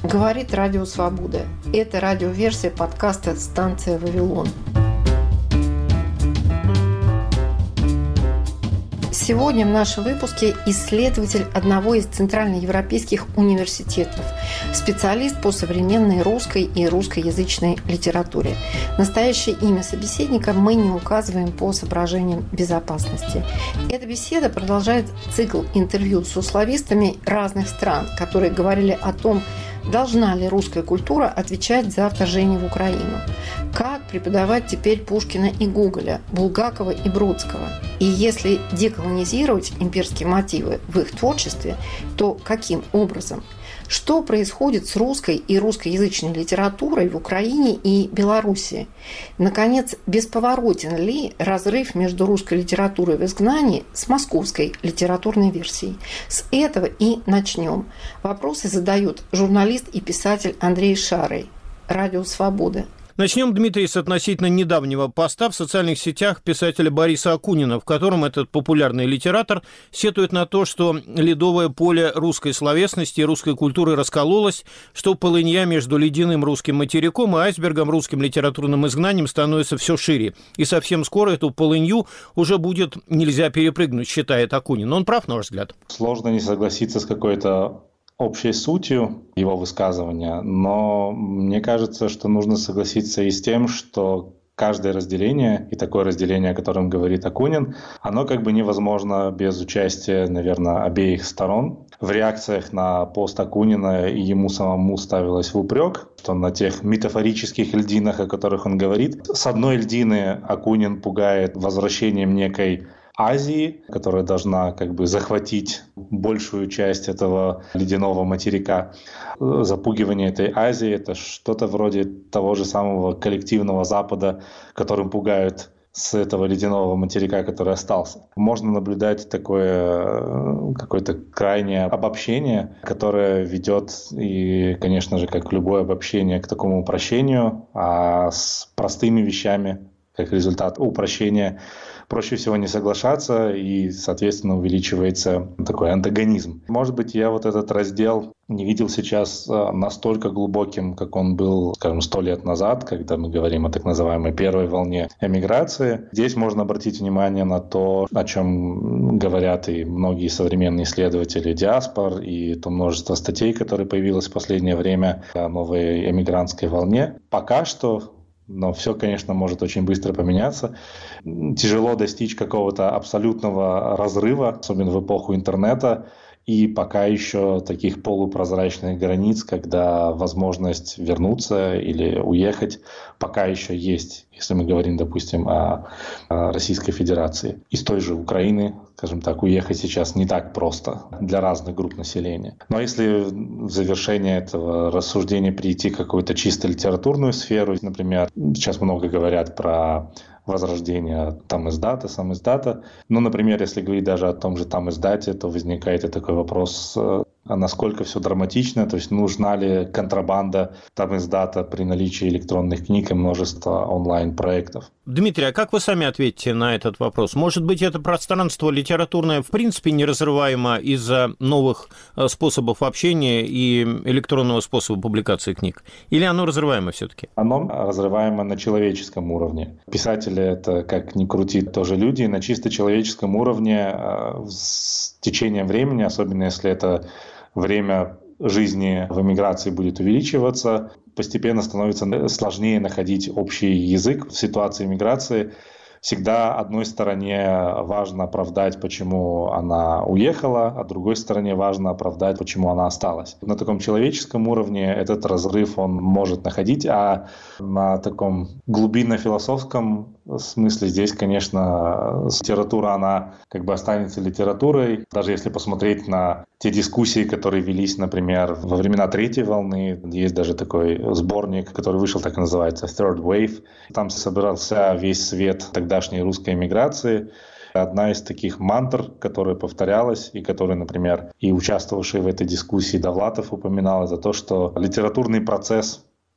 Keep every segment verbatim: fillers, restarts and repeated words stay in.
Говорит Радио Свобода. Это радиоверсия подкаста «Станция Вавилон». Сегодня в нашем выпуске исследователь одного из центральноевропейских университетов, специалист по современной русской и русскоязычной литературе. Настоящее имя собеседника мы не указываем по соображениям безопасности. Эта беседа продолжает цикл интервью с условистами разных стран, которые говорили о том, должна ли русская культура отвечать за вторжение в Украину? Как преподавать теперь Пушкина и Гоголя, Булгакова и Бродского? И если деколонизировать имперские мотивы в их творчестве, то каким образом? Что происходит с русской и русскоязычной литературой в Украине и Белоруссии? Наконец, бесповоротен ли разрыв между русской литературой в изгнании с московской литературной версией? С этого и начнем. Вопросы задает журналист и писатель Андрей Шарый. Радио Свобода. Начнем, Дмитрий, с относительно недавнего поста в социальных сетях писателя Бориса Акунина, в котором этот популярный литератор сетует на то, что ледовое поле русской словесности и русской культуры раскололось, что полынья между ледяным русским материком и айсбергом русским литературным изгнанием становится все шире. И совсем скоро эту полынью уже будет нельзя перепрыгнуть, считает Акунин. Он прав, на ваш взгляд? Сложно не согласиться с какой-то общей сутью его высказывания, но мне кажется, что нужно согласиться и с тем, что каждое разделение, и такое разделение, о котором говорит Акунин, оно как бы невозможно без участия, наверное, обеих сторон. В реакциях на пост Акунина и ему самому ставилось в упрек, что на тех метафорических льдинах, о которых он говорит, с одной льдины Акунин пугает возвращением некой Азии, которая должна как бы захватить большую часть этого ледяного материка. Запугивание этой Азии — это что-то вроде того же самого коллективного Запада, которым пугают с этого ледяного материка, который остался. Можно наблюдать такое какое-то крайнее обобщение, которое ведет, и, конечно же, как любое обобщение, к такому упрощению, а с простыми вещами, как результат упрощения, проще всего не соглашаться, и, соответственно, увеличивается такой антагонизм. Может быть, я вот этот раздел не видел сейчас настолько глубоким, как он был, скажем, сто лет назад, когда мы говорим о так называемой первой волне эмиграции. Здесь можно обратить внимание на то, о чем говорят и многие современные исследователи диаспор, и то множество статей, которые появилось в последнее время о новой эмигрантской волне. Пока что, но все, конечно, может очень быстро поменяться. Тяжело достичь какого-то абсолютного разрыва, особенно в эпоху интернета, и пока еще таких полупрозрачных границ, когда возможность вернуться или уехать пока еще есть, если мы говорим, допустим, о, о Российской Федерации. Из той же Украины, скажем так, уехать сейчас не так просто для разных групп населения. Но если в завершение этого рассуждения перейти к какую-то чисто литературную сферу, например, сейчас много говорят про возрождение там издата, сам издата. Ну, например, если говорить даже о том же там издате, то возникает и такой вопрос, а насколько все драматично, то есть нужна ли контрабанда там издата при наличии электронных книг и множества онлайн-проектов. Дмитрий, а как вы сами ответите на этот вопрос? Может быть, это пространство литературное в принципе неразрываемо из-за новых способов общения и электронного способа публикации книг? Или оно разрываемо все-таки? Оно разрываемо на человеческом уровне. Писатели — это, как ни крути, тоже люди. На чисто человеческом уровне с течением времени, особенно если это время жизни в эмиграции будет увеличиваться, постепенно становится сложнее находить общий язык в ситуации миграции. Всегда одной стороне важно оправдать, почему она уехала, а другой стороне важно оправдать, почему она осталась. На таком человеческом уровне этот разрыв он может находить, а на таком глубинно-философском смысле здесь, конечно, литература, она как бы останется литературой. Даже если посмотреть на те дискуссии, которые велись, например, во времена третьей волны, есть даже такой сборник, который вышел, так и называется, Third Wave. Там собирался весь свет тогдашней русской эмиграции. Одна из таких мантр, которая повторялась, и которую, например, и участвовавший в этой дискуссии Довлатов упоминал, это то, что литературный процесс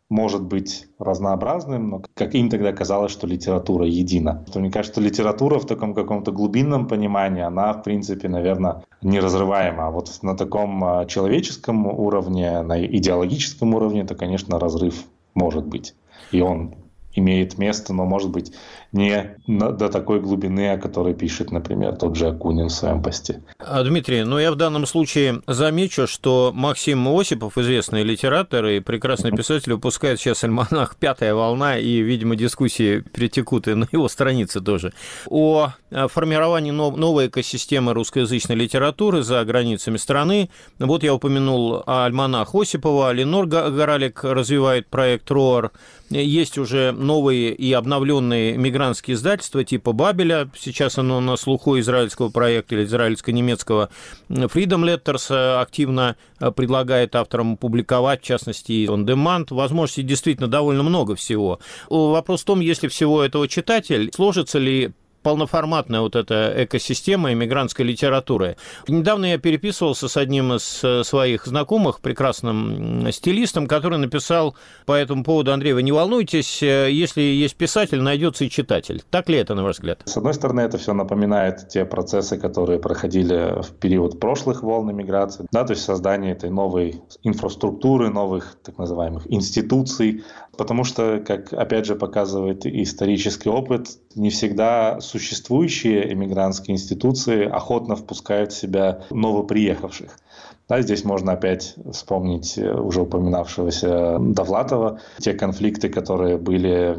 может быть разнообразным, но как им тогда казалось, что литература едина. Что, мне кажется, литература в таком каком-то глубинном понимании, она, в принципе, наверное, неразрываема. А вот на таком человеческом уровне, на идеологическом уровне, то, конечно, разрыв может быть. И он имеет место, но, может быть, не до такой глубины, о которой пишет, например, тот же Акунин в своем посте. Дмитрий, ну я в данном случае замечу, что Максим Осипов, известный литератор и прекрасный писатель, выпускает сейчас альманах «Пятая волна», и, видимо, дискуссии перетекут и на его странице тоже, о формировании новой экосистемы русскоязычной литературы за границами страны. Вот я упомянул альманах Осипова, Ленор Горалик развивает проект РОАР, есть уже новые и обновленные мигрантские издательства типа «Бабеля», сейчас оно на слуху израильского проекта или израильско-немецкого. Freedom Letters активно предлагает авторам публиковать, в частности, и on demand. Возможностей действительно довольно много всего. Вопрос в том, если всего этого читатель, сложится ли полноформатная вот эта экосистема иммигрантской литературы. Недавно я переписывался с одним из своих знакомых, прекрасным стилистом, который написал по этому поводу: Андрей, вы не волнуйтесь, если есть писатель, найдется и читатель. Так ли это, на ваш взгляд? С одной стороны, это все напоминает те процессы, которые проходили в период прошлых волн миграции, да, то есть создание этой новой инфраструктуры, новых так называемых институций, потому что, как опять же показывает исторический опыт, не всегда существующие эмигрантские институции охотно впускают в себя новоприехавших. Да, здесь можно опять вспомнить уже упоминавшегося Довлатова, те конфликты, которые были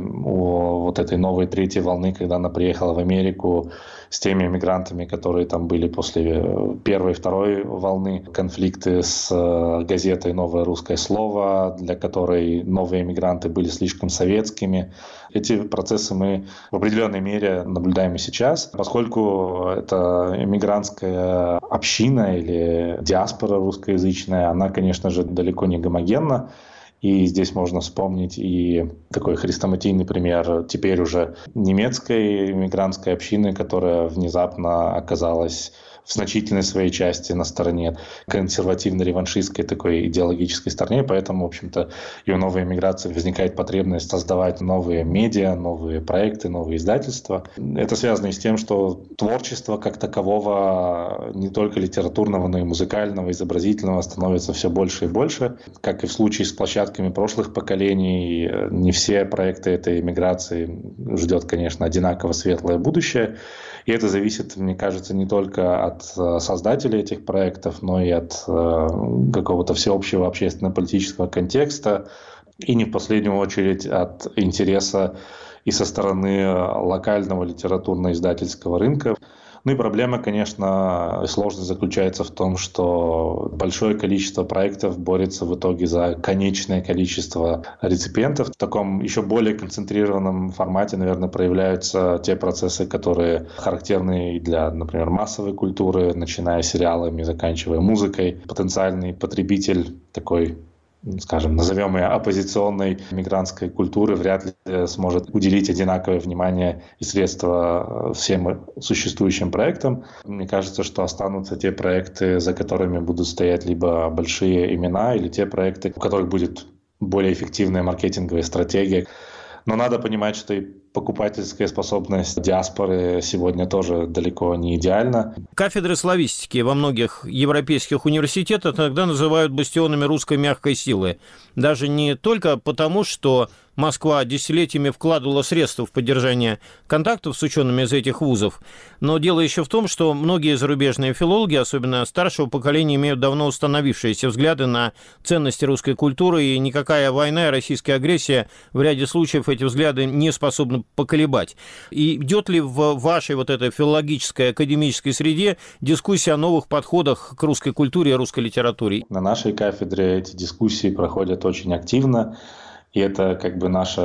у вот этой новой третьей волны, когда она приехала в Америку, с теми эмигрантами, которые там были после первой и второй волны, конфликты с газетой «Новое русское слово», для которой новые эмигранты были слишком советскими. Эти процессы мы в определенной мере наблюдаем и сейчас, поскольку это эмигрантская община или диаспора русскоязычная, она, конечно же, далеко не гомогенна. И здесь можно вспомнить и такой хрестоматийный пример теперь уже немецкой иммигрантской общины, которая внезапно оказалась в значительной своей части на стороне консервативно-реваншистской такой идеологической стороне, поэтому, в общем-то, и у новой эмиграции возникает потребность создавать новые медиа, новые проекты, новые издательства. Это связано и с тем, что творчество как такового, не только литературного, но и музыкального, изобразительного, становится все больше и больше. Как и в случае с площадками прошлых поколений, не все проекты этой эмиграции ждет, конечно, одинаково светлое будущее. И это зависит, мне кажется, не только от создателей этих проектов, но и от э, какого-то всеобщего общественно-политического контекста, и не в последнюю очередь от интереса и со стороны локального литературно-издательского рынка. Ну и проблема, конечно, сложность заключается в том, что большое количество проектов борется в итоге за конечное количество реципиентов. В таком еще более концентрированном формате, наверное, проявляются те процессы, которые характерны для, например, массовой культуры, начиная сериалами, заканчивая музыкой. Потенциальный потребитель такой, скажем, назовем ее оппозиционной мигрантской культуры, вряд ли сможет уделить одинаковое внимание и средства всем существующим проектам. Мне кажется, что останутся те проекты, за которыми будут стоять либо большие имена, или те проекты, у которых будет более эффективная маркетинговая стратегия. Но надо понимать, что и покупательская способность диаспоры сегодня тоже далеко не идеальна. Кафедры славистики во многих европейских университетах иногда называют бастионами русской мягкой силы. Даже не только потому, что Москва десятилетиями вкладывала средства в поддержание контактов с учеными из этих вузов, но дело еще в том, что многие зарубежные филологи, особенно старшего поколения, имеют давно установившиеся взгляды на ценности русской культуры, и никакая война и российская агрессия в ряде случаев эти взгляды не способны поколебать. И идет ли в вашей вот этой филологической, академической среде дискуссия о новых подходах к русской культуре и русской литературе? На нашей кафедре эти дискуссии проходят очень активно. И это как бы наша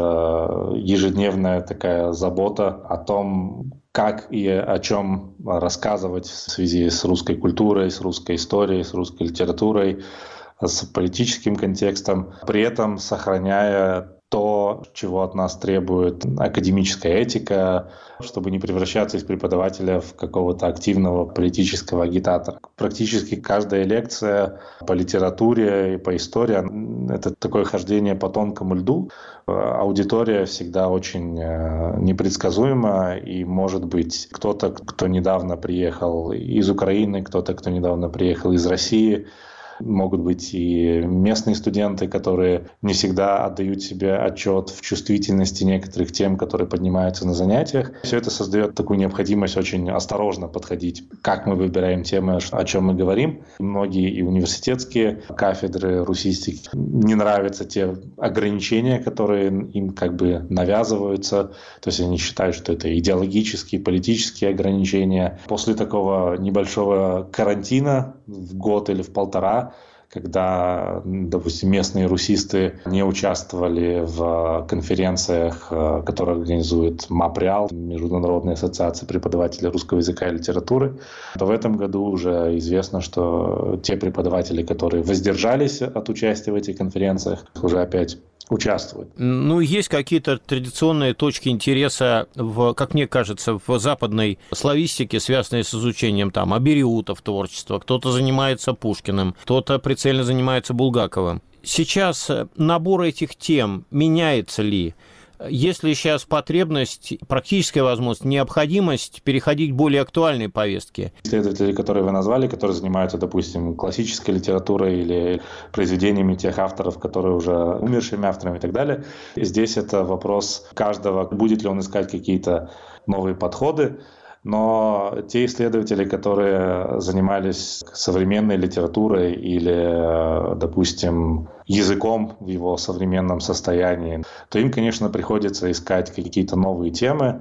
ежедневная такая забота о том, как и о чем рассказывать в связи с русской культурой, с русской историей, с русской литературой, с политическим контекстом, при этом сохраняя то, чего от нас требует академическая этика, чтобы не превращаться из преподавателя в какого-то активного политического агитатора. Практически каждая лекция по литературе и по истории – это такое хождение по тонкому льду. Аудитория всегда очень непредсказуема, и, может быть, кто-то, кто недавно приехал из Украины, кто-то, кто недавно приехал из России, могут быть и местные студенты, которые не всегда отдают себе отчет в чувствительности некоторых тем, которые поднимаются на занятиях. Все это создает такую необходимость очень осторожно подходить, как мы выбираем темы, о чем мы говорим. Многие и университетские кафедры русистики не нравятся те ограничения, которые им как бы навязываются. То есть они считают, что это идеологические, политические ограничения. После такого небольшого карантина в год или в полтора, когда, допустим, местные русисты не участвовали в конференциях, которые организует МАПРИАЛ, Международная ассоциация преподавателей русского языка и литературы, то в этом году уже известно, что те преподаватели, которые воздержались от участия в этих конференциях, уже опять участвуют. Ну, есть какие-то традиционные точки интереса, в, как мне кажется, в западной славистике, связанные с изучением там абериутов творчества. Кто-то занимается Пушкиным, кто-то прицельно занимается Булгаковым. Сейчас набор этих тем меняется ли? Есть ли сейчас потребность, практическая возможность, необходимость переходить к более актуальной повестке? Исследователи, которые вы назвали, которые занимаются, допустим, классической литературой или произведениями тех авторов, которые уже умершими авторами и так далее, здесь это вопрос каждого, будет ли он искать какие-то новые подходы. Но те исследователи, которые занимались современной литературой или, допустим, языком в его современном состоянии, то им, конечно, приходится искать какие-то новые темы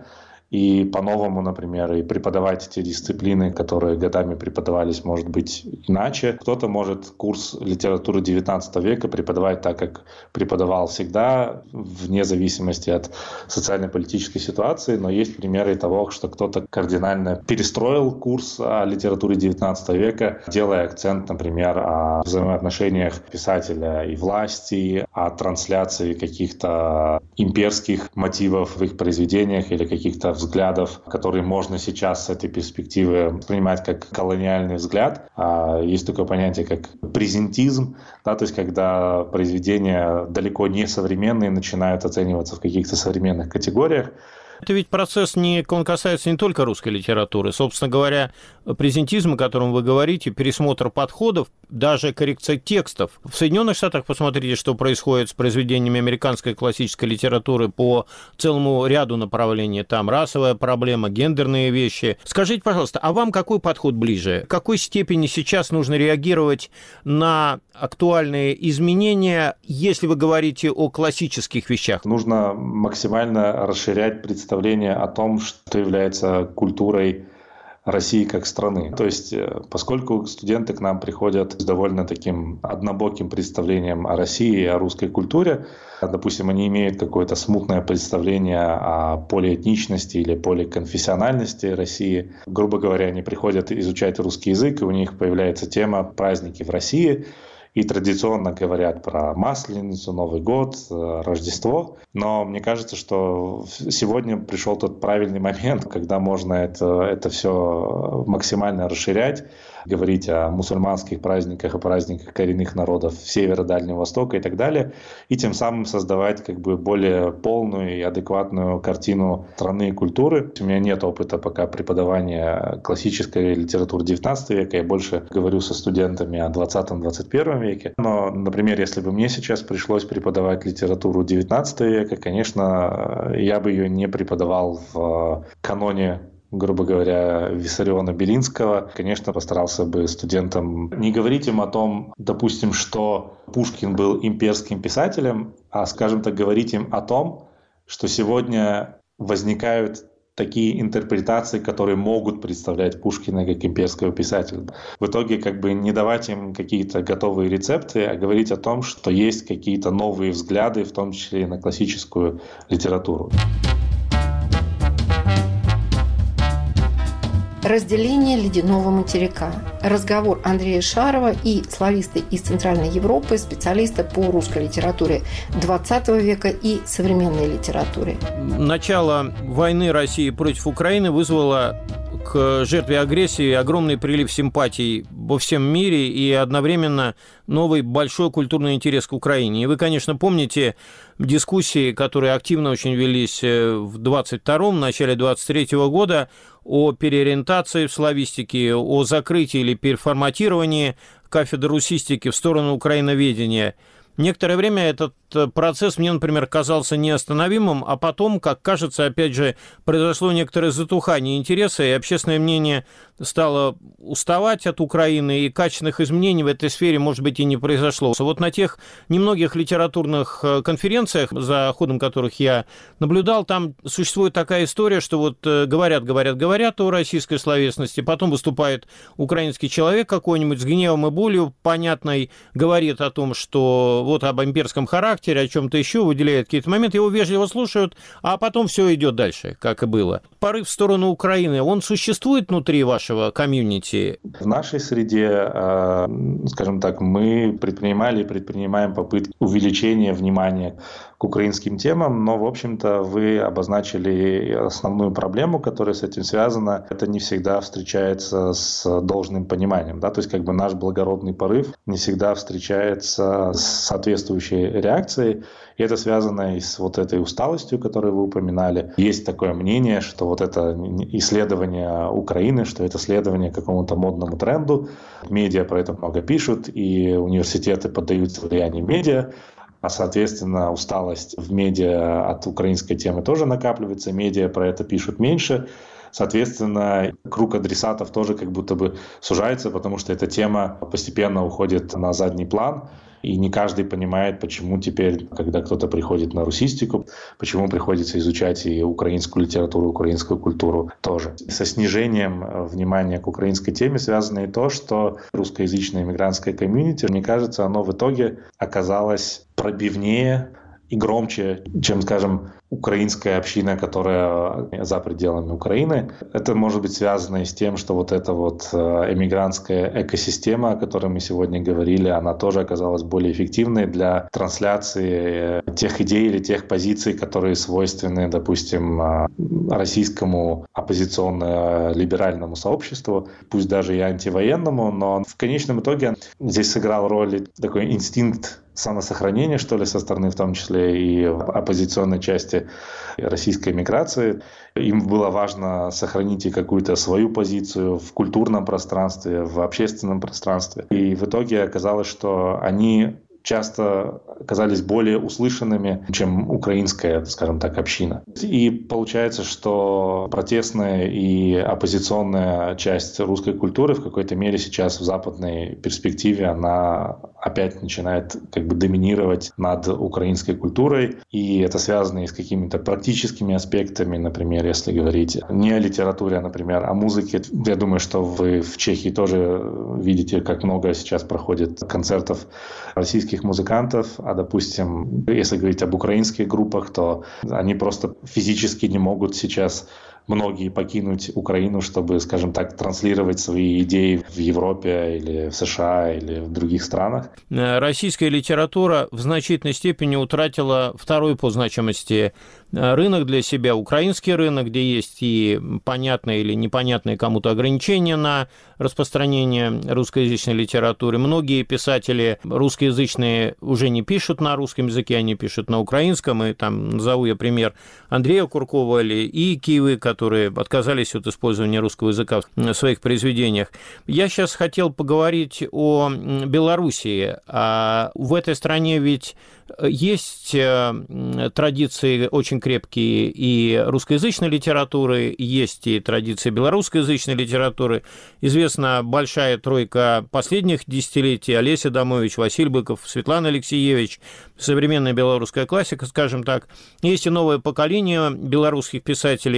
и по-новому, например, и преподавать те дисциплины, которые годами преподавались, может быть, иначе. Кто-то может курс литературы девятнадцатого века преподавать так, как преподавал всегда, вне зависимости от социально-политической ситуации, но есть примеры того, что кто-то кардинально перестроил курс о литературе девятнадцатого века, делая акцент, например, о взаимоотношениях писателя и власти, о трансляции каких-то имперских мотивов в их произведениях или каких-то взглядов, которые можно сейчас с этой перспективы воспринимать как колониальный взгляд. А есть такое понятие, как презентизм, да, то есть когда произведения далеко не современные начинают оцениваться в каких-то современных категориях. Это ведь процесс, не, он касается не только русской литературы. Собственно говоря, презентизм, о котором вы говорите, пересмотр подходов, даже коррекция текстов. В Соединенных Штатах посмотрите, что происходит с произведениями американской классической литературы по целому ряду направлений. Там расовая проблема, гендерные вещи. Скажите, пожалуйста, а вам какой подход ближе? В какой степени сейчас нужно реагировать на актуальные изменения, если вы говорите о классических вещах? Нужно максимально расширять представление о том, что является культурой России как страны. То есть, поскольку студенты к нам приходят с довольно таким однобоким представлением о России и о русской культуре, допустим, они имеют какое-то смутное представление о полиэтничности или поликонфессиональности России. Грубо говоря, они приходят изучать русский язык, и у них появляется тема «Праздники в России», и традиционно говорят про Масленицу, Новый год, Рождество. Но мне кажется, что сегодня пришел тот правильный момент, когда можно это, это все максимально расширять, говорить о мусульманских праздниках, о праздниках коренных народов Севера, Дальнего Востока и так далее, и тем самым создавать как бы более полную и адекватную картину страны и культуры. У меня нет опыта пока преподавания классической литературы девятнадцатого века, я больше говорю со студентами о двадцатом-двадцать первом веке. Но, например, если бы мне сейчас пришлось преподавать литературу девятнадцатого века, конечно, я бы ее не преподавал в каноне, грубо говоря, Виссариона-Белинского. Конечно, постарался бы студентам не говорить им о том, допустим, что Пушкин был имперским писателем, а, скажем так, говорить им о том, что сегодня возникают такие интерпретации, которые могут представлять Пушкина как имперского писателя. В итоге как бы не давать им какие-то готовые рецепты, а говорить о том, что есть какие-то новые взгляды, в том числе и на классическую литературу. Разделение ледяного материка. Разговор Андрея Шарова и слависты из Центральной Европы, специалиста по русской литературе двадцатого века и современной литературе. Начало войны России против Украины вызвало к жертве агрессии огромный прилив симпатий во всем мире и одновременно новый большой культурный интерес к Украине. И вы, конечно, помните дискуссии, которые активно очень велись в двадцать втором, начале двадцать третьего года о переориентации в славистике, о закрытии или переформатировании кафедры русистики в сторону украиноведения. Некоторое время этот процесс мне, например, казался неостановимым, а потом, как кажется, опять же, произошло некоторое затухание интереса, и общественное мнение стало уставать от Украины, и качественных изменений в этой сфере, может быть, и не произошло. Вот на тех немногих литературных конференциях, за ходом которых я наблюдал, там существует такая история, что вот говорят, говорят, говорят о российской словесности, потом выступает украинский человек какой-нибудь с гневом и болью понятной, говорит о том, что вот об имперском характере, о чем-то еще, выделяет какие-то моменты, его вежливо слушают, а потом все идет дальше, как и было. Порыв в сторону Украины, он существует внутри вашего комьюнити? В нашей среде, скажем так, мы предпринимали и предпринимаем попытки увеличения внимания к украинским темам, но, в общем-то, вы обозначили основную проблему, которая с этим связана. Это не всегда встречается с должным пониманием, да, то есть как бы наш благородный порыв не всегда встречается с соответствующей реакцией, и это связано и с вот этой усталостью, которую вы упоминали. Есть такое мнение, что вот это исследование Украины, что это следование какому-то модному тренду. Медиа про это много пишут, и университеты поддаются влиянию медиа. А, соответственно, усталость в медиа от украинской темы тоже накапливается, медиа про это пишут меньше. Соответственно, круг адресатов тоже как будто бы сужается, потому что эта тема постепенно уходит на задний план. И не каждый понимает, почему теперь, когда кто-то приходит на русистику, почему приходится изучать и украинскую литературу, украинскую культуру тоже. Со снижением внимания к украинской теме связано и то, что русскоязычное иммигрантское комьюнити, мне кажется, оно в итоге оказалось пробивнее и громче, чем, скажем, украинская община, которая за пределами Украины. Это может быть связано и с тем, что вот эта вот эмигрантская экосистема, о которой мы сегодня говорили, она тоже оказалась более эффективной для трансляции тех идей или тех позиций, которые свойственны, допустим, российскому оппозиционно-либеральному сообществу, пусть даже и антивоенному, но в конечном итоге здесь сыграл роль такой инстинкт самосохранения, что ли, со стороны в том числе и оппозиционной части российской миграции. Им было важно сохранить и какую-то свою позицию в культурном пространстве, в общественном пространстве. И в итоге оказалось, что они часто оказались более услышанными, чем украинская, скажем так, община. И получается, что протестная и оппозиционная часть русской культуры в какой-то мере сейчас в западной перспективе, она опять начинает как бы доминировать над украинской культурой. И это связано и с какими-то практическими аспектами, например, если говорить не о литературе, а, например, о музыке. Я думаю, что вы в Чехии тоже видите, как много сейчас проходит концертов российских музыкантов, а, допустим, если говорить об украинских группах, то они просто физически не могут сейчас многие покинуть Украину, чтобы, скажем так, транслировать свои идеи в Европе или в США или в других странах. Российская литература в значительной степени утратила второй по значимости рынок для себя, украинский рынок, где есть и понятные или непонятные кому-то ограничения на распространение русскоязычной литературы. Многие писатели русскоязычные уже не пишут на русском языке, они пишут на украинском, и там назову я пример Андрея Куркова или и Киевы, которые отказались от использования русского языка в своих произведениях. Я сейчас хотел поговорить о Белоруссии. А в этой стране ведь есть традиции очень крепкие и русскоязычной литературы, есть и традиции белорусскоязычной литературы. Известна большая тройка последних десятилетий: Олеся Домович, Василий Быков, Светлана Алексеевич, современная белорусская классика, скажем так. Есть и новое поколение белорусских писателей.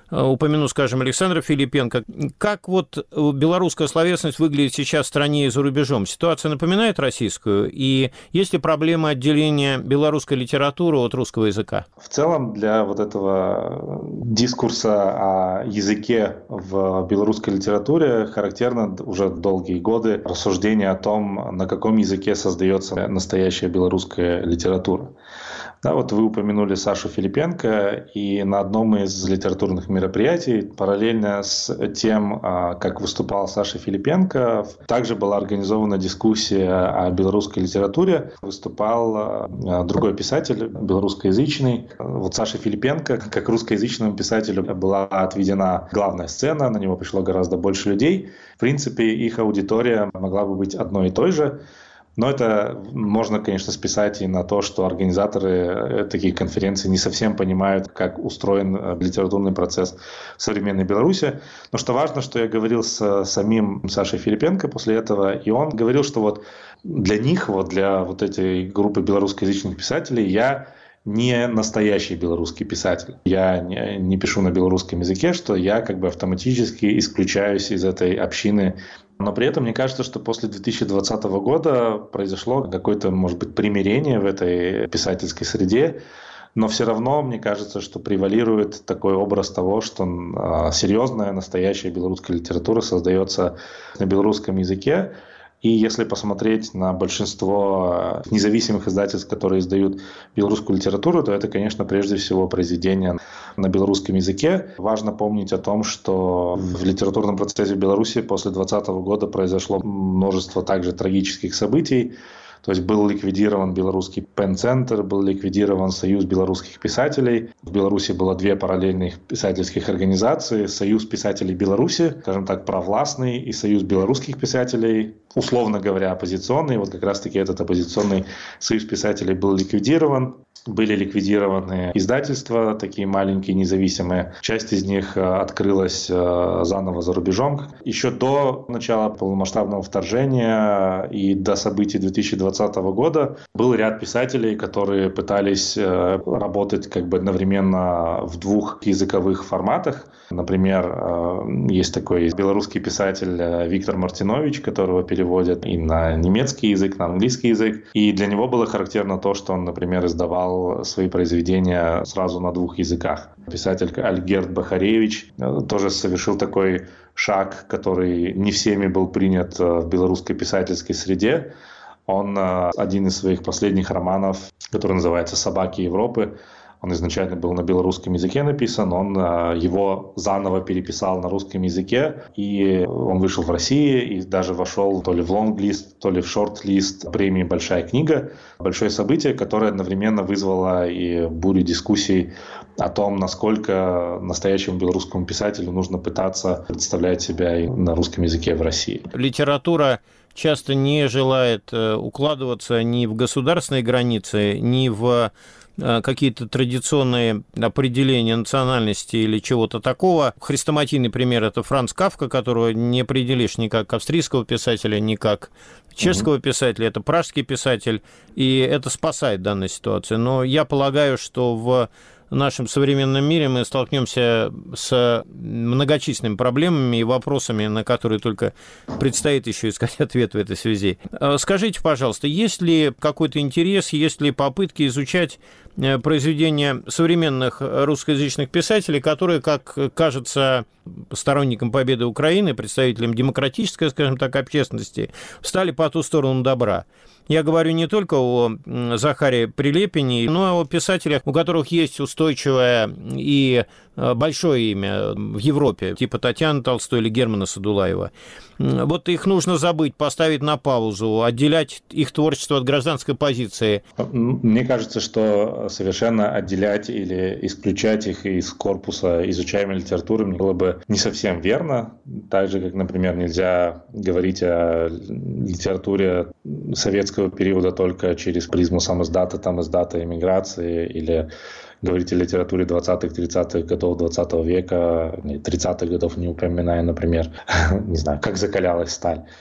упомяну, скажем, Александра Филипенко. Как вот белорусская словесность выглядит сейчас в стране и за рубежом? Ситуация напоминает российскую? И есть ли проблема отделения белорусской литературы от русского языка? В целом для вот этого дискурса о языке в белорусской литературе характерно уже долгие годы рассуждение о том, на каком языке создается настоящая белорусская литература. Да, вот вы упомянули Сашу Филипенко, и на одном из литературных мероприятий, параллельно с тем, как выступал Саша Филипенко, также была организована дискуссия о белорусской литературе. Выступал другой писатель, белорусскоязычный. Вот Саше Филипенко, как русскоязычному писателю, была отведена главная сцена, на него пришло гораздо больше людей. В принципе, их аудитория могла бы быть одной и той же. Но это можно, конечно, списать и на то, что организаторы таких конференций не совсем понимают, как устроен литературный процесс в современной Беларуси. Но что важно, что я говорил с самим Сашей Филипенко после этого, и он говорил, что вот для них, вот для вот этой группы белорусскоязычных писателей, я не настоящий белорусский писатель. Я не, не пишу на белорусском языке, что я как бы автоматически исключаюсь из этой общины. Но при этом мне кажется, что после две тысячи двадцатого года произошло какое-то, может быть, примирение в этой писательской среде. Но все равно, мне кажется, что превалирует такой образ того, что серьезная, настоящая белорусская литература создается на белорусском языке. И если посмотреть на большинство независимых издательств, которые издают белорусскую литературу, то это, конечно, прежде всего произведения на белорусском языке. Важно помнить о том, что в литературном процессе в Беларуси после двадцатого года произошло множество также трагических событий. То есть был ликвидирован белорусский пен-центр, был ликвидирован Союз белорусских писателей. В Беларуси было две параллельных писательских организации. Союз писателей Беларуси, скажем так, провластный, и Союз белорусских писателей, условно говоря, оппозиционный. Вот как раз-таки этот оппозиционный Союз писателей был ликвидирован. Были ликвидированы издательства, такие маленькие, независимые. Часть из них открылась заново за рубежом. Еще до начала полномасштабного вторжения и до событий две тысячи двадцатого года был ряд писателей, которые пытались работать как бы одновременно в двух языковых форматах. Например, есть такой белорусский писатель Виктор Мартинович, которого переводят и на немецкий язык, на английский язык. И для него было характерно то, что он, например, издавал свои произведения сразу на двух языках. Писатель Альгерд Бахаревич тоже совершил такой шаг, который не всеми был принят в белорусской писательской среде. Он один из своих последних романов, который называется «Собаки Европы», он изначально был на белорусском языке написан, он его заново переписал на русском языке, и он вышел в России и даже вошел то ли в лонг-лист, то ли в шорт-лист премии «Большая книга». Большое событие, которое одновременно вызвало и бурю дискуссий о том, насколько настоящему белорусскому писателю нужно пытаться представлять себя и на русском языке в России. Литература часто не желает укладываться ни в государственные границы, ни в какие-то традиционные определения национальности или чего-то такого. Хрестоматийный пример – это Франц Кафка, которого не определишь ни как австрийского писателя, ни как чешского писателя. Это пражский писатель, и это спасает данную ситуацию. Но я полагаю, что в нашем современном мире мы столкнемся с многочисленными проблемами и вопросами, на которые только предстоит еще искать ответ в этой связи. Скажите, пожалуйста, есть ли какой-то интерес, есть ли попытки изучать произведения современных русскоязычных писателей, которые, как кажется сторонникам победы Украины, представителям демократической, скажем так, общественности, встали по ту сторону добра? Я говорю не только о Захаре Прилепине, но и о писателях, у которых есть устойчивое и большое имя в Европе, типа Татьяны Толстой или Германа Садулаева. Вот их нужно забыть, поставить на паузу, отделять их творчество от гражданской позиции. Мне кажется, что совершенно отделять или исключать их из корпуса изучаемой литературы было бы не совсем верно. Так же, как, например, нельзя говорить о литературе советского периода только через призму сам издата, там издата эмиграции, или говорить о литературе двадцатых-тридцатых годов двадцатого века, тридцатых годов не упоминая, например, не знаю, как закалялась сталь.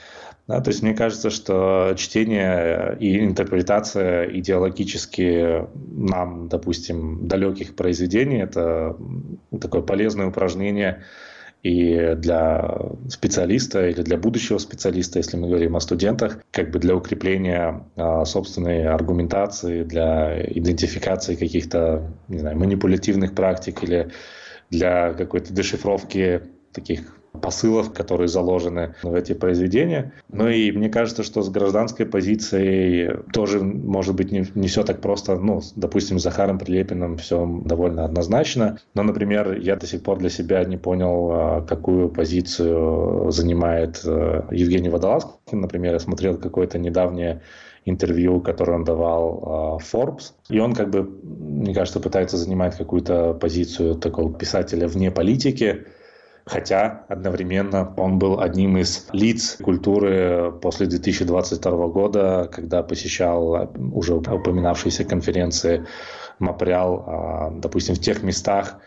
Да, то есть мне кажется, что чтение и интерпретация идеологически нам, допустим, далеких произведений – это такое полезное упражнение и для специалиста или для будущего специалиста, если мы говорим о студентах, как бы для укрепления а, собственной аргументации, для идентификации каких-то, не знаю, манипулятивных практик или для какой-то дешифровки таких посылов, которые заложены в эти произведения. Ну и мне кажется, что с гражданской позицией тоже, может быть, не, не все так просто. Ну, допустим, с Захаром Прилепиным все довольно однозначно. Но, например, я до сих пор для себя не понял, какую позицию занимает Евгений Водолазкин. Например, я смотрел какое-то недавнее интервью, которое он давал Forbes. И он, как бы, мне кажется, пытается занимать какую-то позицию такого писателя вне политики. Хотя одновременно он был одним из лиц культуры после две тысячи двадцать второго года, когда посещал уже упоминавшиеся конференции Мапрял, допустим, в тех местах,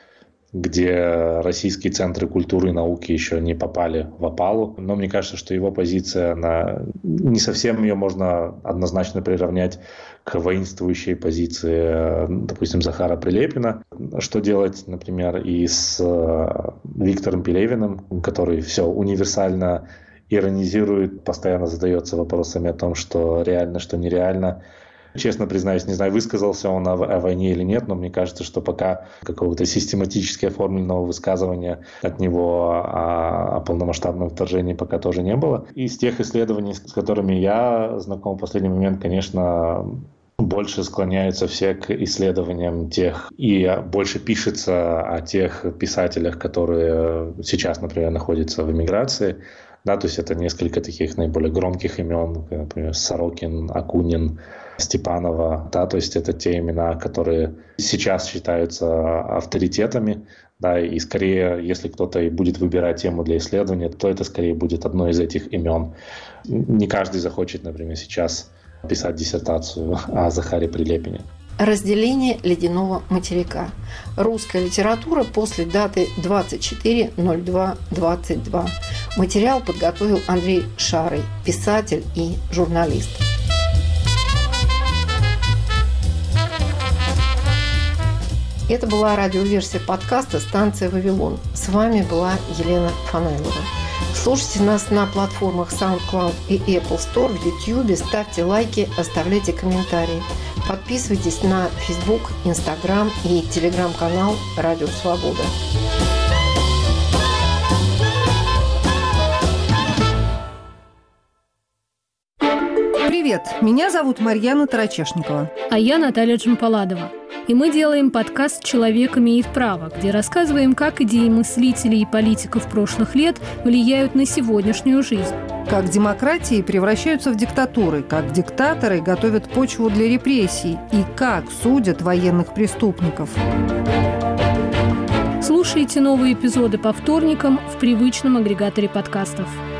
где российские центры культуры и науки еще не попали в опалу. Но мне кажется, что его позиция, она, не совсем ее можно однозначно приравнять к воинствующей позиции, допустим, Захара Прилепина. Что делать, например, и с Виктором Пелевиным, который все универсально иронизирует, постоянно задается вопросами о том, что реально, что нереально. Честно признаюсь, не знаю, высказался он о, о войне или нет, но мне кажется, что пока какого-то систематически оформленного высказывания от него о, о полномасштабном вторжении пока тоже не было. Из тех исследований, с которыми я знаком в последний момент, конечно, больше склоняются все к исследованиям тех, и больше пишется о тех писателях, которые сейчас, например, находятся в эмиграции. Да, то есть это несколько таких наиболее громких имен, например, Сорокин, Акунин, Степанова, да, то есть это те имена, которые сейчас считаются авторитетами, да, и скорее, если кто-то и будет выбирать тему для исследования, то это скорее будет одно из этих имен. Не каждый захочет, например, сейчас писать диссертацию о Захаре Прилепине. Разделение ледяного материка. Русская литература после даты двадцать четыре ноль два двадцать два. Материал подготовил Андрей Шарый, писатель и журналист. Это была радиоверсия подкаста «Станция Вавилон». С вами была Елена Фанайлова. Слушайте нас на платформах SoundCloud и Apple Store, в YouTube, ставьте лайки, оставляйте комментарии. Подписывайтесь на Facebook, Instagram и Telegram-канал «Радио Свобода». Привет, меня зовут Марьяна Тарачешникова. А я Наталья Джампаладова. И мы делаем подкаст «Человек имеет право», где рассказываем, как идеи мыслителей и политиков прошлых лет влияют на сегодняшнюю жизнь. Как демократии превращаются в диктатуры, как диктаторы готовят почву для репрессий и как судят военных преступников. Слушайте новые эпизоды по вторникам в привычном агрегаторе подкастов.